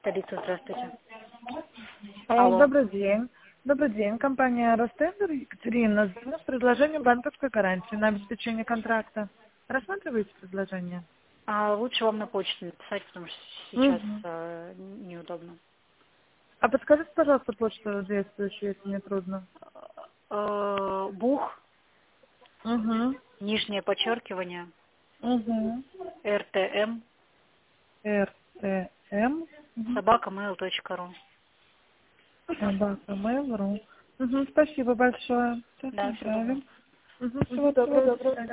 Столица, здравствуйте. Алло. Добрый день. Добрый день. Компания Ростендер Екатерина звонит с предложением банковской гарантии на обеспечение контракта. Рассматриваете предложение? Лучше вам на почту написать, потому что сейчас Мгм. неудобно. А подскажите, пожалуйста, почту действующую, если не трудно. Бух, Угу. нижнее подчеркивание, Угу. РТМ, РТМ. собакамейл.ру. Собака Mail.ru. Спасибо большое. Сейчас Да, всего доброго. направим. Всего доброго. До свидания.